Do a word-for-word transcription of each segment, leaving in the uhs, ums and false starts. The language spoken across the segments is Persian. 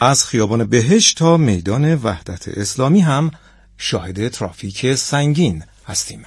از خیابان بهشت تا میدان وحدت اسلامی هم شاهد ترافیک سنگین هستیم.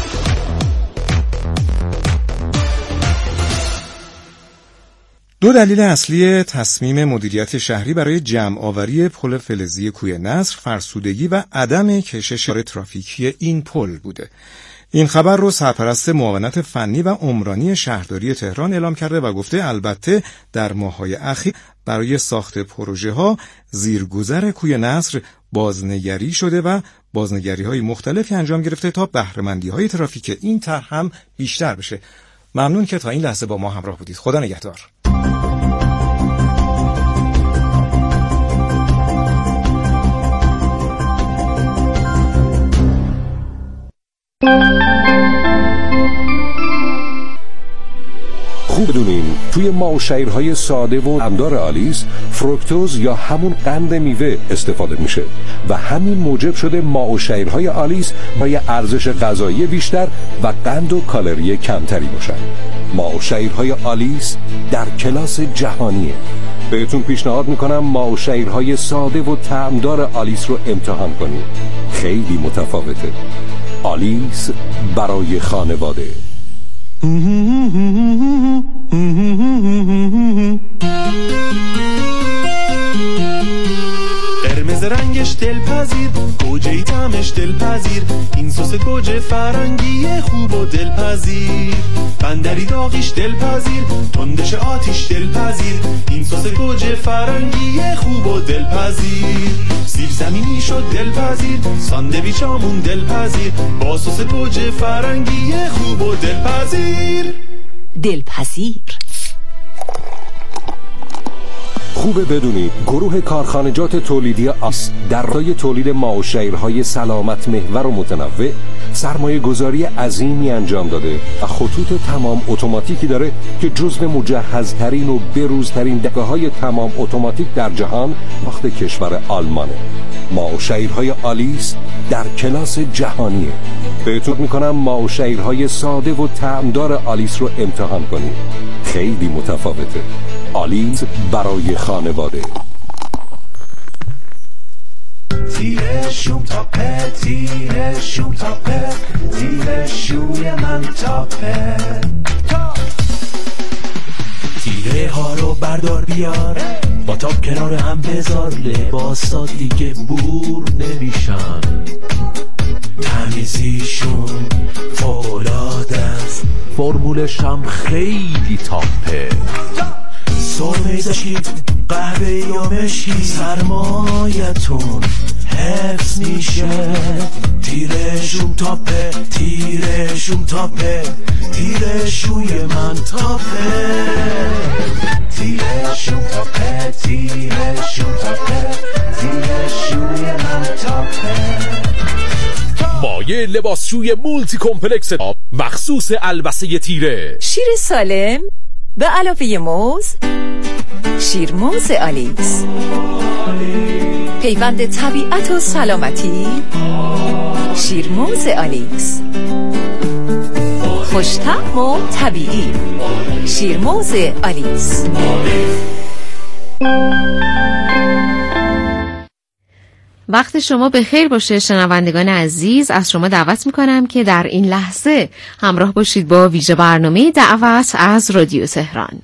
دو دلیل اصلی تصمیم مدیریت شهری برای جمع آوری پل فلزی کوی نصر فرسودگی و عدم کشش ترافیکی این پل بوده. این خبر رو سرپرست معاونت فنی و عمرانی شهرداری تهران اعلام کرده و گفته البته در ماه‌های اخیر برای ساخت پروژه ها زیرگذر کوی نصر بازنگری شده و بازنگری‌های مختلفی انجام گرفته تا بهره‌مندی‌های ترافیک این طرح هم بیشتر بشه. ممنون که تا این لحظه با ما همراه بودید. خدا نگهدار. خوب بدونین توی ماوشیرهای ساده و طعمدار آلیس فروکتوز یا همون قند میوه استفاده میشه و همین موجب شده ماوشیرهای آلیس برای ارزش غذایی بیشتر و قند و کالری کمتری باشن. ماوشیرهای آلیس در کلاس جهانیه. بهتون پیشنهاد میکنم ماوشیرهای ساده و طعمدار آلیس رو امتحان کنید. خیلی متفاوته. آلیس برای خانواده. قرمز رنگش دلپذیر، گوجه طعمش دلپذیر، این سس گوجه فرنگی خوب و دلپذیر. بندری داغیش دلپذیر، تندش آتیش دلپذیر، این سس گوجه فرنگی خوب و دلپذیر. سیب زمینی شد دلپذیر، ساندویچ آمون دلپذیر، با سس گوجه فرنگی خوب و دلپذیر. دلپذیر. خوبه بدونید گروه کارخانجات تولیدی آس در راهی تولید ماوشیرهای سلامت محور و متنوع سرمایه گذاری عظیمی انجام داده و خطوط تمام اتوماتیکی داره که جزو مجهزترین و بروزترین دهگاه‌های تمام اتوماتیک در جهان ساخت کشور آلمانه. ماوشیرهای آلیس در کلاس جهانیه. بهتون میکنم ماوشیرهای ساده و طعمدار آلیس رو امتحان کنید. خیلی متفاوته. آلیس برای خانواده. تیره شوم تاپه، تیره شوم تاپه، تیره شوی من تاپه. تیره ها رو بردار بیار، با تاپ کنار هم بذار، لباسا دیگه بور نمیشن، تمیزیشون فوق‌العاده است، فرمولش هم خیلی تاپه. سرمه زشید، قهوه یا مشکی، سرمایتون حفظ میشه. تیره شوم تاپه، تیره شوم تاپه، تیره شوی من تاپه. تیره شوم تاپه، تیره شوم تاپه، تیره شوی من تاپه. مایه لباسشوی مولتی کمپلکس آب مخصوص البسه تیره. شیر سالم به علاوه موز، شیرموز آلیس، پیوند طبیعت و سلامتی. شیرموز آلیس، خوش‌طعم و طبیعی. شیرموز آلیس. وقت شما به خیر باشه شنوندگان عزیز. از شما دعوت میکنم که در این لحظه همراه باشید با ویژه برنامه دعوت از رادیو تهران.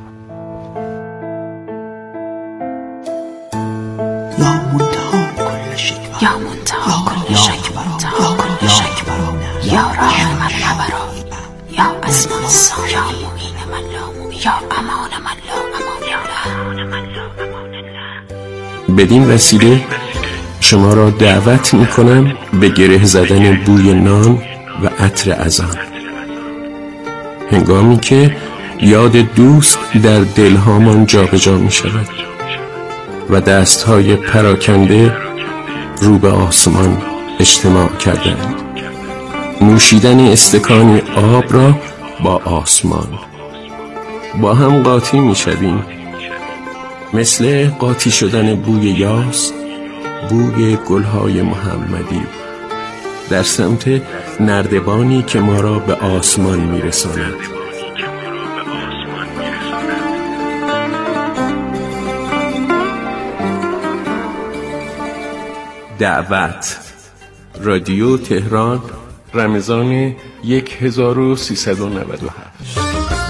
یا منتها کل شک، یا منتها کل شک، منتها کل شک، یا رحم من نبرا، یا اسمان سا، یا معین من لا معین، یا امان من لا امان، یا امان. بدین وسیله شما را دعوت میکنم به گره زدن بوی نان و عطر اذان، هنگامی که یاد دوست در دلهامان جابجا می شود و دستهای پراکنده رو به آسمان اجتماع کردند. نوشیدن استکانی آب را با آسمان با هم قاطی می شدیم، مثل قاطی شدن بوی یاس، بوی گلهای محمدی در سمت نردبانی که ما را به آسمان می رساند. دعوت. رادیو تهران، رمضان هزار و سیصد و نود و هفت.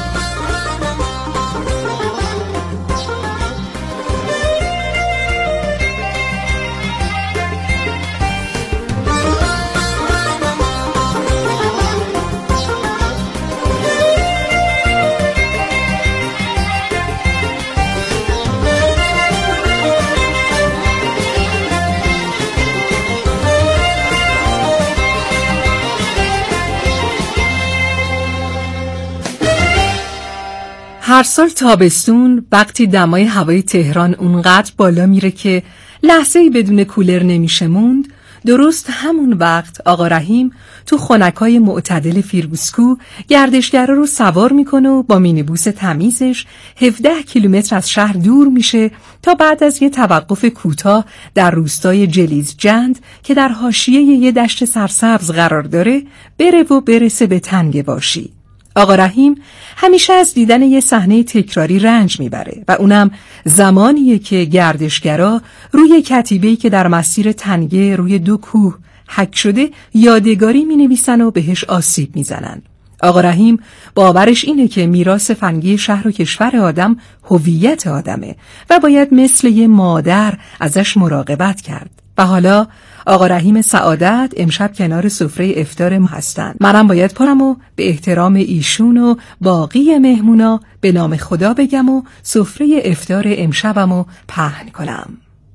هر سال تابستون وقتی دمای هوای تهران اونقدر بالا میره که لحظه‌ای بدون کولر نمیشه موند، درست همون وقت آقا رحیم تو خنکای معتدل فیرگوسکو گردشگرا رو سوار میکنه و با مینیبوس تمیزش هفده کیلومتر از شهر دور میشه تا بعد از یه توقف کوتاه در روستای جلیزجند که در حاشیه یه دشت سرسبز قرار داره بره و برسه به تنگ باشی. آقا رحیم همیشه از دیدن یه صحنه تکراری رنج میبره و اونم زمانیه که گردشگرا روی کتیبه‌ای که در مسیر تنگه روی دو کوه حک شده یادگاری مینویسن و بهش آسیب میزنن. آقا رحیم باورش اینه که میراث فنگی شهر و کشور آدم هویت آدمه و باید مثل یه مادر ازش مراقبت کرد. و حالا آقا رحیم سعادت امشب کنار سفره افطار ما هستن. منم باید پارم و به احترام ایشون و باقی مهمونا به نام خدا بگم و سفره افطار امشبمو پهن کنم.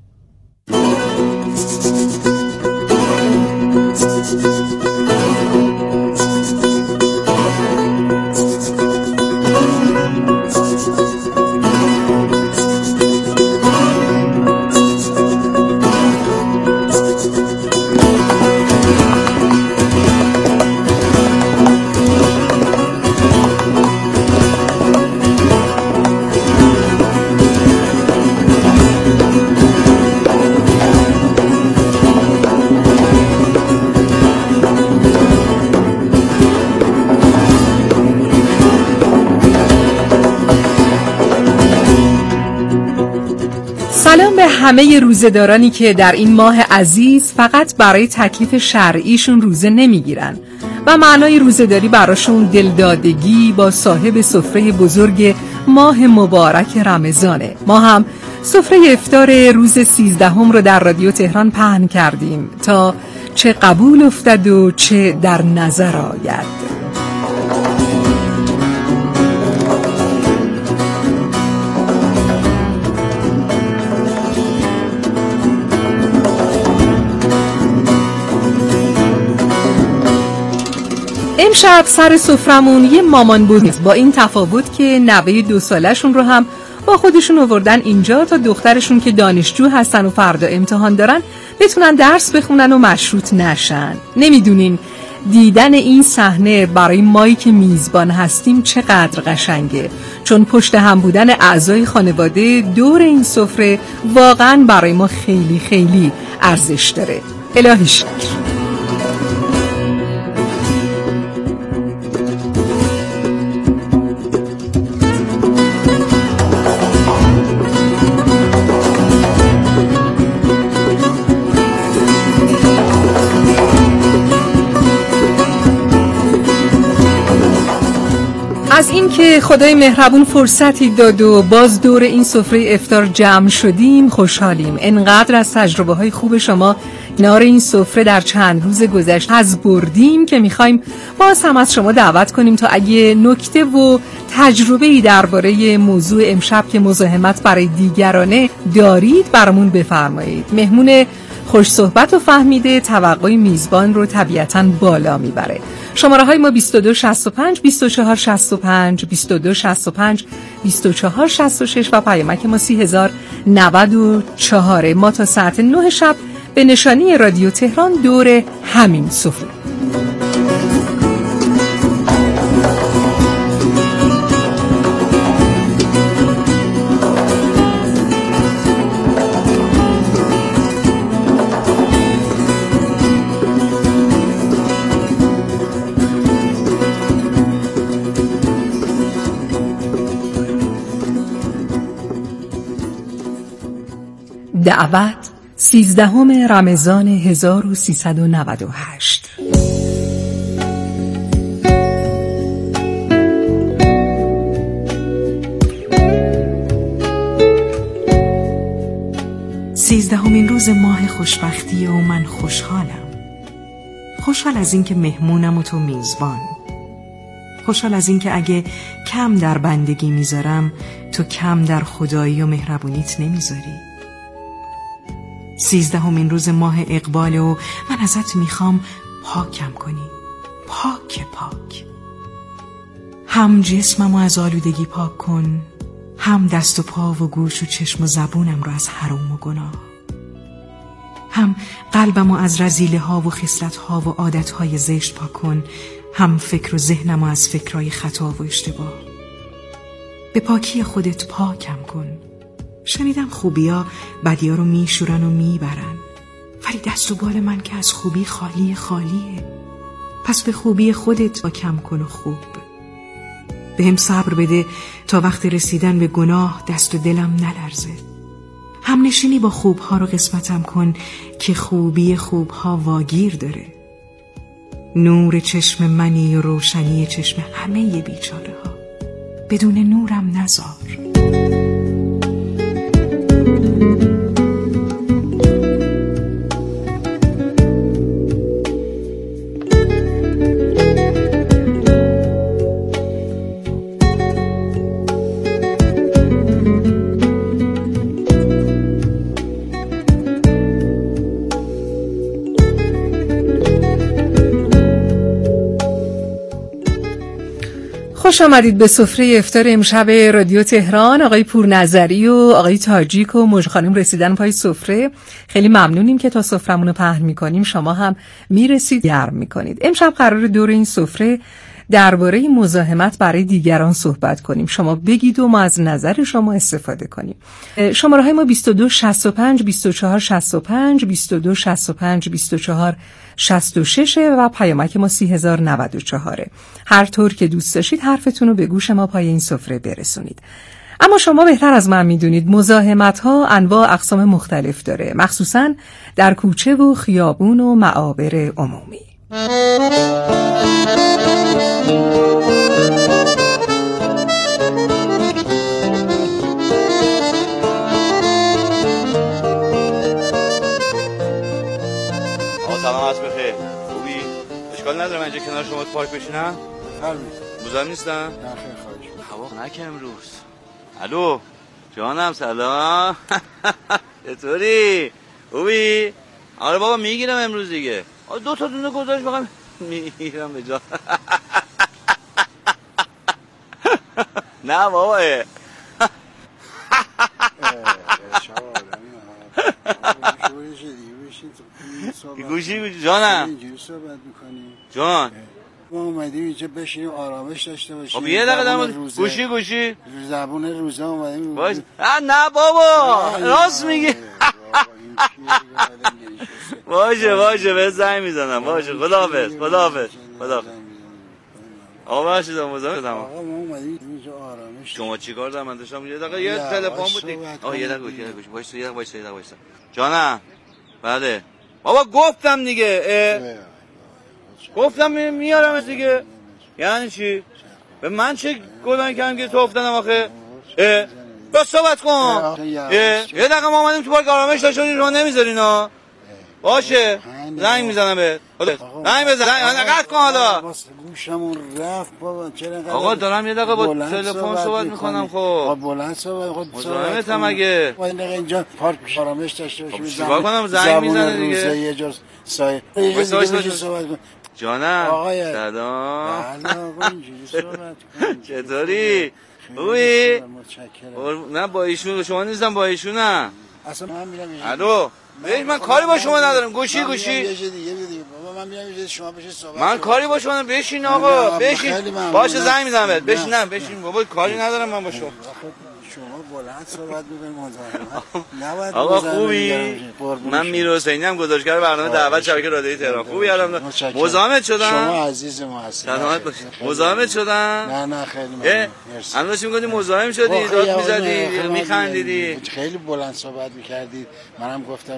سلام به همه روزه‌دارانی که در این ماه عزیز فقط برای تکلیف شرعیشون روزه نمیگیرن و معنای روزه‌داری براشون دلدادگی با صاحب سفره بزرگ ماه مبارک رمضانه. ما هم سفره افطار روز سیزدهم رو در رادیو تهران پهن کردیم تا چه قبول افتد و چه در نظر آید. امشب سر سفرمون یه مامان بود، با این تفاوت که نوه دو سالشون رو هم با خودشون آوردن اینجا تا دخترشون که دانشجو هستن و فردا امتحان دارن بتونن درس بخونن و مشروط نشن. نمیدونین دیدن این صحنه برای مایی که میزبان هستیم چقدر قشنگه، چون پشت هم بودن اعضای خانواده دور این سفره واقعا برای ما خیلی خیلی ارزش داره. الهی شکر. از این که خدای مهربون فرصتی داد و باز دور این سفره افطار جمع شدیم خوشحالیم. انقدر از تجربه های خوب شما کنار این سفره در چند روز گذشته از بردیم که میخوایم باز هم از شما دعوت کنیم تا اگه نکته و تجربه‌ای درباره موضوع امشب که مزاحمت برای دیگرانه دارید برامون بفرمایید. مهمون خوش صحبت و فهمیده توقع میزبان رو طبیعتاً بالا میبره. شماره های ما بیست و دو شصت و پنج بیست و چهار شصت و پنج بیست و دو شصت و پنج بیست و چهار شصت و شش و پیامک ما سی هزار و نود و چهار. ما تا ساعت نه شب به نشانی رادیو تهران دور همین سفره. دعوت سیزدهم رمضان هزار و سیصد و نود و هشت. سیزدهمین روز ماه خوشبختی و من خوشحالم. خوشحال از اینکه مهمونم و تو میزبان. خوشحال از اینکه اگه کم در بندگی میذارم تو کم در خدایی و مهربونیت نمیذاری. سیزدهمین روز ماه اقبال و من ازت میخوام پاکم کنی، پاک پاک. هم جسممو از آلودگی پاک کن، هم دست و پا و گوش و چشم و زبونم رو از حرام و گناه. هم قلبمو از رذیله ها و خصلت ها و عادت های زشت پاک کن، هم فکر و ذهنمو از فکرای خطا و اشتباه. به پاکی خودت پاکم کن. شنیدم خوبیا بدیا رو میشورن و میبرن، ولی دست و بال من که از خوبی خالی خالیه. پس به خوبی خودت پاکم کن و خوب. به هم صبر بده تا وقت رسیدن به گناه دست و دلم نلرزه. هم نشینی با خوبها رو قسمتم کن که خوبی خوبها واگیر داره. نور چشم منی و روشنی چشم همه بیچاره ها. بدون نورم نذار. خوش آمدید به سفره افطار امشب رادیو تهران. آقای پورنظری و آقای تاجیک و مژ خانم رسیدن پای سفره. خیلی ممنونیم که تا سفرمون رو پهن می‌کنیم شما هم میرسید گرم می‌کنید. امشب قرار دور این سفره درباره مزاحمت برای دیگران صحبت کنیم. شما بگید و ما از نظر شما استفاده کنیم. شماره‌های ما بیست و دو شصت و پنج بیست و چهار شصت و پنج بیست و دو شصت و پنج بیست و چهار شصت و شش و پیامک ما سی هزار و نود و چهار. هر طور که دوست داشتید حرفتون رو به گوش ما پای این سفره برسونید. اما شما بهتر از من میدونید مزاحمت‌ها انواع اقسام مختلف داره، مخصوصاً در کوچه و خیابون و معابر عمومی. سلام عصر بخیر. خوبی؟ اشکال نداره من اینجا کنار شما تو پارک بشینم؟ فرمایید. مزاحم نیستم؟ نه خیر خواهش. هوا نکه امروز. الو جانم سلام. چطوری؟ خوبی؟ آره بابا میگیرم امروز دیگه. دو تا دونه گذاشت بخوام میگیرم به جا. نه بابا گوشی گوشی جانم اینجوری صحبت میکنی جان ما اومدیم اینجا بشینیم آرامش داشته باشیم. خب یه دقیقه دارم گوشی گوشی زبون روزه اومدیم باش. نه بابا راست میگی. باشه باشه به زنگ میزنم. باشه خداحافظ خداحافظ خداحافظ. آقا باشید مزاحم شدم. آقا ما اومدیم اینجا آرامش. شما چیکار دارم من داشتم یه دقیقه یه تلفن بود. آقا یه دقیقه گوشی یه دقیقه وایس یه دقیقه وایس یه دقیقه وایس. جانم بله بابا گفتم دیگه. گفتم میارم دیگه. یعنی چی؟ به من چه گفتن کردم که تو افتادم آخه؟ اه با صحبت کن. یه دقیقه ما اومدیم تو پارک آرامش داشتیم شما نمیذارین ها. باشه زنگ میزنم بهت. زنگ بزن قطع کن حالا. گوشمون رفت بابا چرا انقدر آقا دارم یه دقیقه با تلفن صحبت میکنم. خب بلند صحبت خود مزاحمتم اگه ما این دقیقه اینجا پارک آرامش داشته باشیم. چیکار کنم زنگ میزنه دیگه. یه جور سایه جانم سلام. چطوری؟ خوبی؟ نه با ایشون شما نیستم با ایشونم. اصلا من میرم الو بهش من کاری با شما ندارم. گوشی گوشی بابا من میرم اینجا شما بشین صحبت. من کاری با شما ندارم. بشین آقا بشین. باشه زنگ میزنم بهت. بشینم بشین بابا کاری ندارم من با شما. شما بلند صحبت می‌کنید. آقا خوبی؟ من میر حسینی ام گزارشگر برنامه دعوت شبکه رادیویی تهران. خوبی الان مزاحمت شدم. شما عزیز ما هستید. سلامت باشید. مزاحمت شدم. نه نه خیلی ممنون. مرسی. الان داشتیم گفتیم مزاحم شدی داد می‌زدی می‌خندیدی. خیلی بلند صحبت می‌کردید. منم گفتم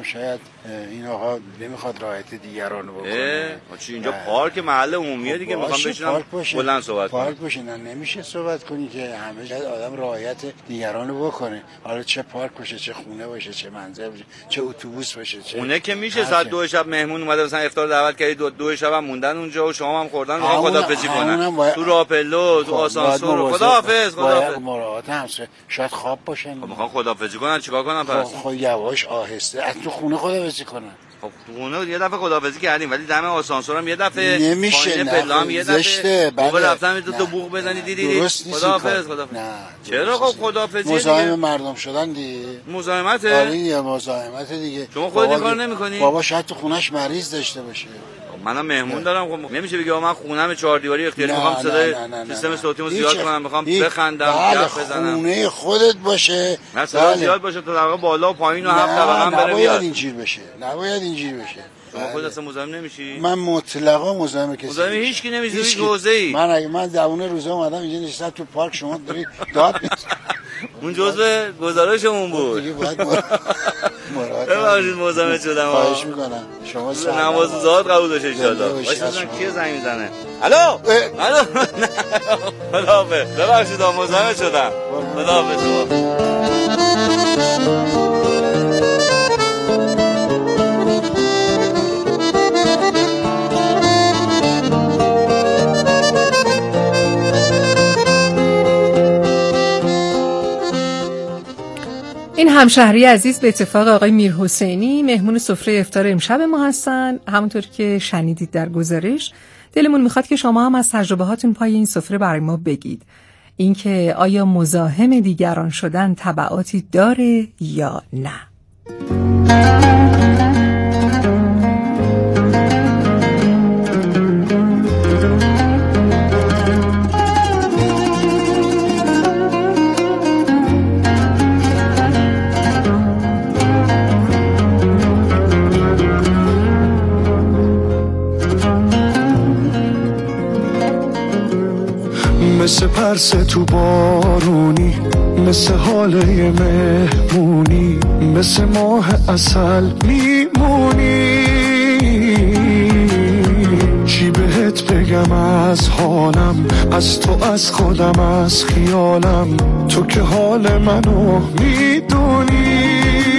شاید این آقا نمیخواد رعایت دیگران رو بکنه. چی اینجا پارک محل عمومیه دیگه، میخوام بشینم بلند صحبت کنم. پارک باشه، نه نمیشه صحبت کنی که همه جای آدم رعایت دیگران رو بکنه. حالا چه پارک باشه، چه خونه باشه، چه منزل باشه، چه اتوبوس باشه، چه خونه که میشه. ساعت دو شب مهمون اومده مثلا افطار دعوت کردی، دو, دو شب هم موندن اونجا و شما هم خوردن، میخوام خداحافظی کنن باید... تو راپلو، تو آسانسور. خداحافظ خداحافظ. مراعات هم شاید خواب باشن، میخوام خداحافظی کنن، چیکار کنم پس؟ خب یواش آهسته از تو خونه خداحافظی کنن. خب خونه یه دفعه خداحافظی کردیم ولی دم آسانسورم یه دفعه نمیشه، نه پلام یه دفعه بابا رفتم تو بوق بزنی دیدی. خداحافظ خداحافظ. نه چرا خب خداحافظی مزاحم مردم شدن دیگه. مزاحمته؟ آره دیگه مزاحمت دیگه. شما خودت این کار نمی‌کنی؟ بابا شاید تو خونش مریض داشته باشه. منم مهمون دارم، خب نمیشه بگی من خونم چهار دیواری اختیاری میخوام صدای سیستم صوتیمو زیاد کنم، میخوام بخندم، حرف بزنم. خونه خودت باشه، نه صدا زیاد باشه تا در بالا و پایین و هفت طبقه هم بره بیاد. نباید اینجوری بشه، نباید اینجوری بشه. شما خودت اصلا مزاحم نمیشی؟ من مطلقا مزاحم کسی مزاحم هیچ کی نمیشی، هیچ حوزه‌ای. من اگه من دوونه روزا اومدم اینجا نشستم تو پارک، شما داری داد میزنی. اون جزء گزارشمون بود. دیگه باید مراحت ببخشید مزاحم شدم. خواهش میکنم. شما نماز زاد قبول باشه ان شاء الله. واسه کی زنگ میزنه؟ الو الو خداحافظ. ببخشید مزاحم شدم. خداحافظ. این همشهری عزیز به اتفاق آقای میرحسینی مهمون سفره افطار امشب ما هستن. همونطور که شنیدید در گزارش، دلمون میخواد که شما هم از تجربه هاتون پای این سفره برای ما بگید. اینکه آیا مزاحم دیگران شدن تبعاتی داره یا نه؟ مثل پرس تو بارونی، مثل حاله مهمونی، مثل ماه عسل میمونی. چی بهت بگم از حالم، از تو، از خودم، از خیالم، تو که حال منو میدونی.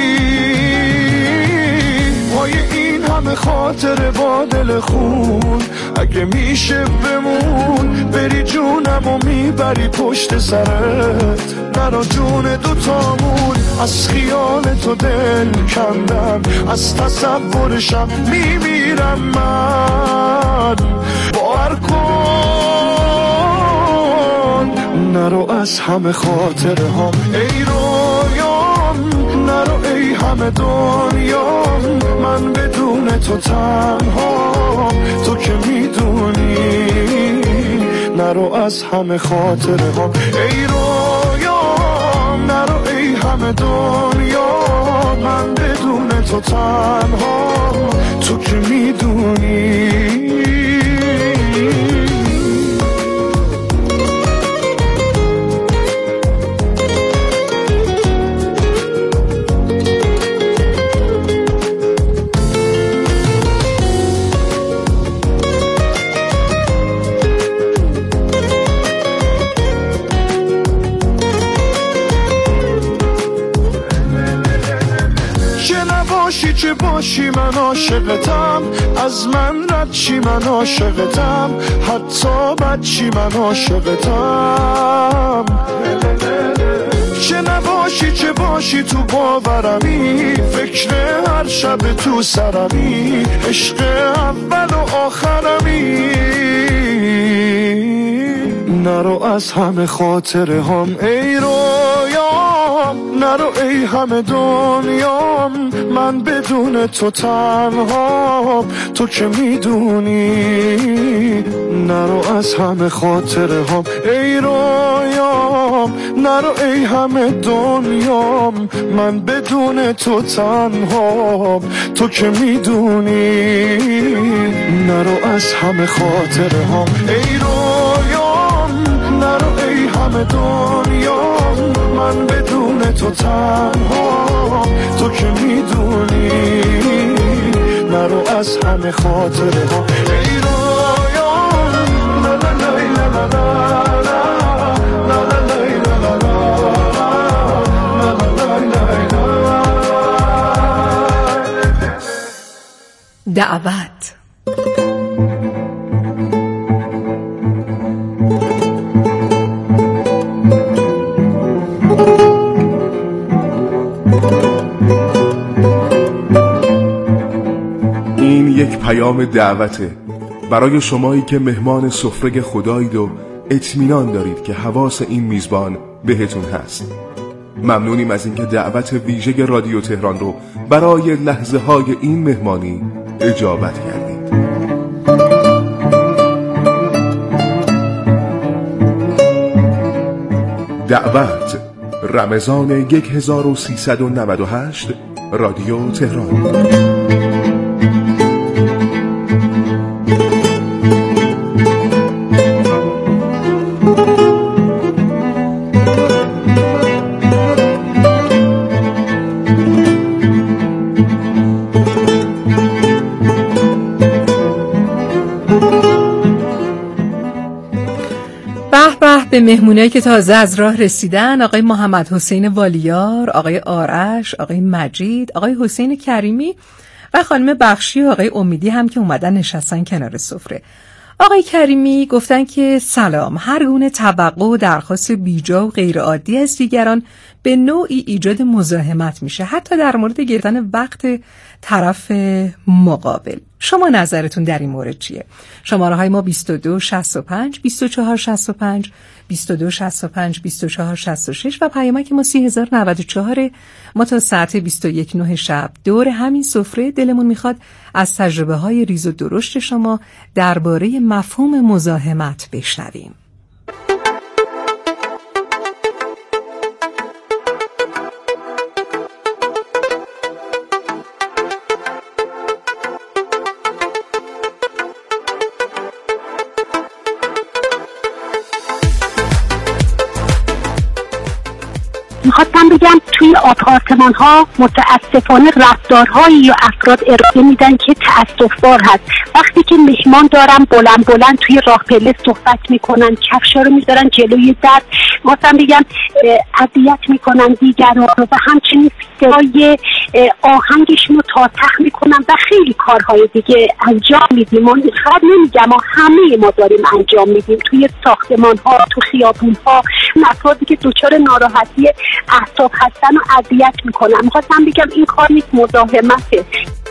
وای این همه خاطر با دل خون، اگه میشه بمون، بری جونم و میبری پشت سرت، نرا جون دوتامون. از خیال تو دل کندم، از تصورشم میمیرم من. باور کن نرو از همه خاطره هم، ای رویام نرو، ای همه دنیام، من بدون تو تنها، تو که میدونی. نرو از همه خاطره هم، ای رویام نرو، ای همه دنیا، من بدون تو تنها، تو که میدونی. چه باشی من عاشقتم، از من رد چی من عاشقتم، حتی بد چی من عاشقتم. چه نباشی چه باشی تو باورمی، فکر هر شب تو سرمی، عشق اول و آخرمی. نرو از همه خاطره هم، ای رویام نرو، ای همه دنیام، من بدون تو تنها، تو که میدونی. نرو از همه خاطره هم، ای رویام نرو، ای همه دنیام، من بدون تو تنها، تو که میدونی. نرو از همه خاطره هم، ای رویام نرو، ای همه دنیام، من بدون تو تنها، تو که میدونی. همه خاطره ها. ای رویام لا لا لا لا لا دعوت. این یک پیام دعوته برای شمایی که مهمان سفره خدایید و اطمینان دارید که حواس این میزبان بهتون هست. ممنونیم از اینکه دعوت ویژه رادیو تهران رو برای لحظه های این مهمانی اجابت کردید. دعوت رمضان هزار و سیصد و نود و هشت رادیو تهران. به مهمونایی که تازه از راه رسیدن، آقای محمد حسین والیار، آقای آرش، آقای مجید، آقای حسین کریمی و خانم بخشی و آقای امیدی هم که اومدن نشستن کنار سفره. آقای کریمی گفتن که سلام، هر گونه توقع و درخواست بیجا و غیر عادی از دیگران به نوعی ایجاد مزاحمت میشه، حتی در مورد گرفتن وقت طرف مقابل. شما نظرتون در این مورد چیه؟ شماره های ما بیست و دو شصت و پنج بیست و چهار شصت و پنج بیست و دو شصت و پنج بیست و چهار شصت و شش و پیامک ما سی هزار و نود و چهار. ما تا ساعت بیست و یک نه شب دور همین سفره دلمون میخواد از تجربه های ریز و درشت شما درباره مفهوم مزاحمت بشنویم. میخواستم بگم توی آپارتمان ها متاسفانه رفتارهایی یا افراد ارائه میدن که تأسف‌بار هست. وقتی که مهمان دارن بلند بلند توی راه پله صحبت میکنن، کفشا رو میذارن جلوی در، میخواستم بگم اذیت میکنن دیگران رو و همچنین صدای آهنگشون رو تاتخ میکنن و خیلی کارهای دیگه انجام میدیم. ما فقط نمیگم، ما همه ما داریم انجام میدیم توی ساختمان ها، تو خیابون ها. افرادی که دچار ناراحتی اعصاب هستن و اذیت میکنن، میخواستم بگم این کار نیست، مزاحمته.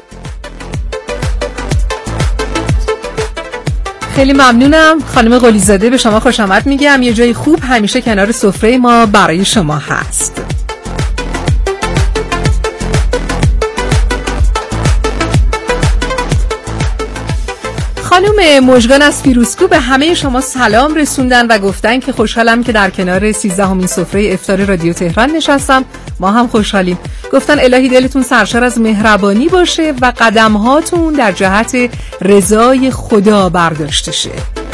خیلی ممنونم خانم قلیزاده، به شما خوش آمد میگم. یه جای خوب همیشه کنار سفره ما برای شما هست. خانم مژگان از فیروزکو به همه شما سلام رسوندن و گفتن که خوشحالم که در کنار سیزدهمین سفره افطار رادیو تهران نشستم. ما هم خوشحالیم. گفتن الهی دلتون سرشار از مهربانی باشه و قدمهاتون در جهت رضای خدا برداشته شه.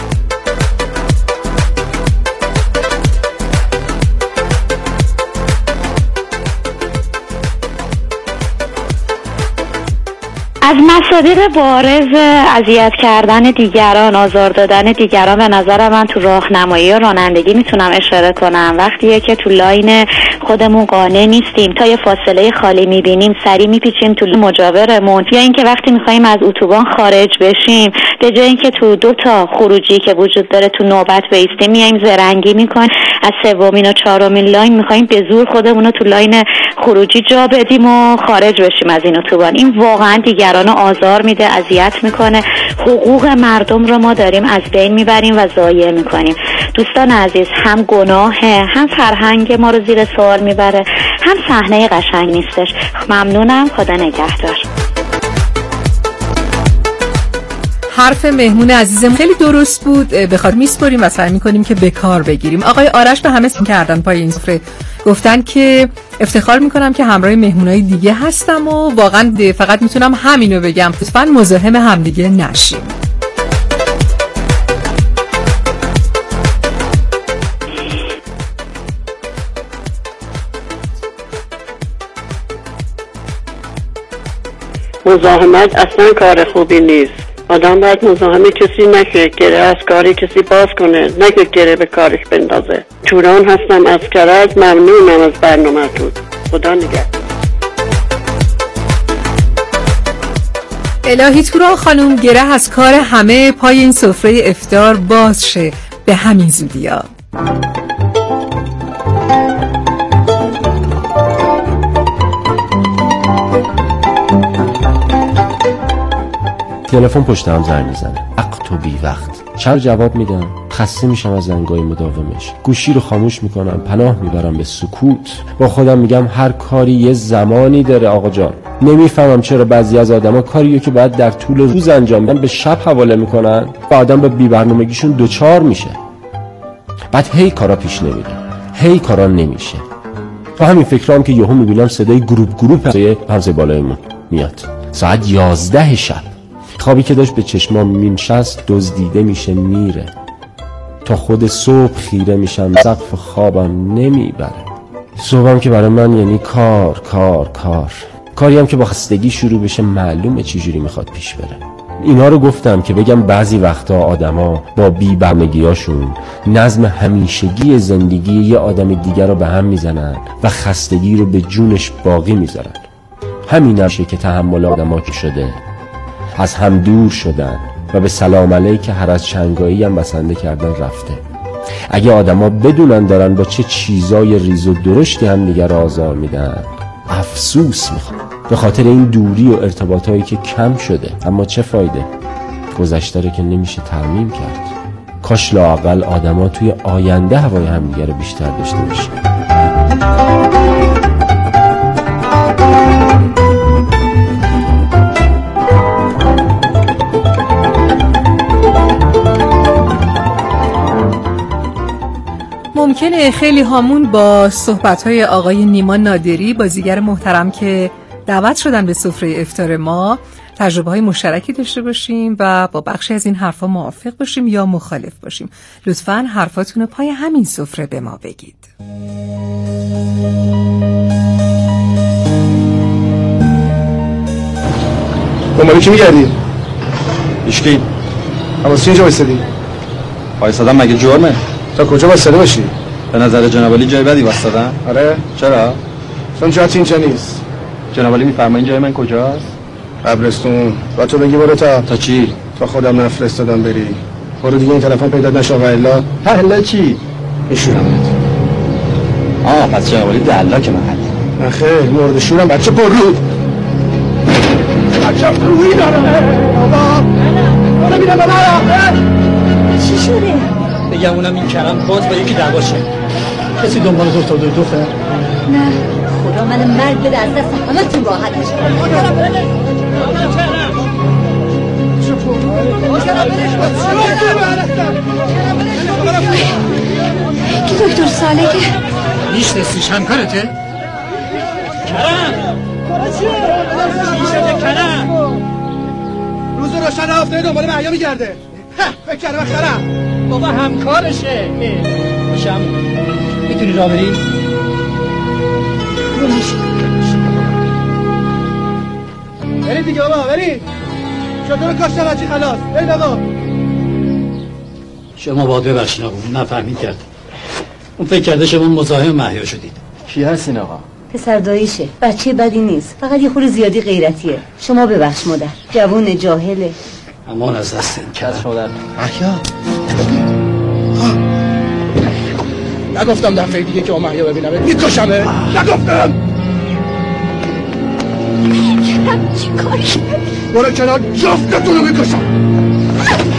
از مصادیق بارز اذیت کردن دیگران، آزار دادن دیگران به نظر من تو راهنمایی و رانندگی میتونم اشاره کنم. وقتیه که تو لاین خودمون قانع نیستیم، تا یه فاصله خالی میبینیم سری میپیچیم تو مجاورمون، یا اینکه وقتی میخوایم از اتوبان خارج بشیم به جای اینکه تو دو تا خروجی که وجود داره تو نوبت بایستیم میایم زرنگی میکنیم، از سومین و چهارمین لاین میخوایم به زور خودمون رو تو لاین خروجی جا بدیم و خارج بشیم از این اتوبان. این واقعا دیگران آزار میده، اذیت میکنه. حقوق مردم رو ما داریم از بین میبریم و ضایع میکنیم. دوستان عزیز، هم گناهه، هم فرهنگ ما رو زیر سوال میبره، هم صحنه قشنگ نیستش. ممنونم، خدا نگهدار. حرف مهمون عزیزم خیلی درست بود، بخاطر میسپریم و سعی میکنیم که به کار بگیریم. آقای آرش به همه سن کردن پای این سفره، گفتن که افتخار میکنم که همراه مهمونای دیگه هستم و واقعا فقط میتونم همینو بگم، لطفاً مزاحم همدیگه نشیم. مزاحمت اصلا کار خوبی نیست. آدم باید مزاحم کسی نشه، گره از کاری کسی باز کنه، نه که گره به کارش بندازه. توران هستم از کرج، ممنونم از برنامه‌تون. خدا نگهدار. الهی توران خانم، گره از کار همه پای این سفره افطار باز شه به همین زودیا. تلفن پشتم زنگ میزنه، وقت و بی وقت. چند جواب میدم، خسته میشم از زنگای مداومش. گوشی رو خاموش میکنم، پناه میبرم به سکوت. با خودم میگم هر کاری یه زمانی داره آقا جان. نمیفهمم چرا بعضی از آدما کاریو که باید در طول روز انجام بدن به شب حواله میکنن و آدم به بی برنامگیشون دوچار میشه. بعد هی کارا پیش نمیره، هی کارا نمیشه. و همین فکرام که یهو میبینم صدای گروپ گروپ همزه بالایمون میاد. ساعت یازده شب. خوابی که داشت به چشمام مینشست دزدیده میشه میره. تا خود صبح خیره میشم، سقف خوابم نمیبره. صبحم که برای من یعنی کار کار کار. کاری هم که با خستگی شروع بشه معلومه چجوری میخواد پیش بره. اینا رو گفتم که بگم بعضی وقتا آدما با بی برنامگیاشون نظم همیشگی زندگی یه آدم دیگر رو به هم میزنن و خستگی رو به جونش باقی میذارن. همین نشه که تحمل آدما که شده، از هم دور شدن و به سلام علیک هر از چنگایی هم بسنده کردن رفته. اگه آدما بدونن دارن با چه چیزای ریز و درشتی هم دیگر آزار میدن، افسوس میخوام به خاطر این دوری و ارتباطایی که کم شده. اما چه فایده؟ گذشته رو که نمیشه ترمیم کرد. کاش لااقل آدما توی آینده هوای هم دیگر رو بیشتر داشته باشن. ممکنه خیلی هامون با صحبت‌های آقای نیما نادری، بازیگر محترم که دعوت شدن به سفره افطار ما، تجربه‌های مشترکی داشته باشیم و با بخشی از این حرفا موافق باشیم یا مخالف باشیم. لطفاً حرفاتون رو پای همین سفره به ما بگید. دنباله کی میگردی؟ اشکی اما سی اینجا بایستدی؟ بایستدم مگه جرمه؟ تا کجا بایستده باشی؟ به نظر جناب علی جای بدی بایستدم؟ آره؟ چرا؟ چون جات اینجا نیست. جناب علی میفرمایین جای من کجاست؟ قبرستون. با تو بگی برو تا تا چی؟ تا خودم نفرستادم بری. برو دیگه این تلفن پیدا نشه و الا الا چی؟ میشورمت. آه پس جناب علی دلا که محل. خیر مرد شورم بچه پررود. بچه روحی داره بابا. برو میره بابا. چی شده؟ بگم اونم این کرم باز با یکی دعواشه. کسی دنبال دو تا دو دوخه؟ نه خدا من مرگ بده از دست همه تون راحت بشه. کی دکتر سالکه؟ میشناسیش همکارته؟ کرم چی شده کرم؟ روز روشن هفته دنبال محیا میگرده. فکر کردم خرم بابا همکارشه. باشم میتونی راه بری؟ بری دیگه بابا بری. شطور کاشته بچی خلاص. برید آقا. شما باید ببخشین آقا نفهمید کرد. اون فکر کرده شما مزاحم محیا شدید. کی هستین آقا؟ پسر داییشه، بچه بدی نیست، فقط یه خورده زیادی غیرتیه. شما ببخش مادر، جوون جاهله. امان از دست این کس مادر. محیا نگفتم دفعه دیگه که اون محیا ببینم میکشمه. نگفتم کرم چی کاری؟ برو کنار جفتتون رو میکشم.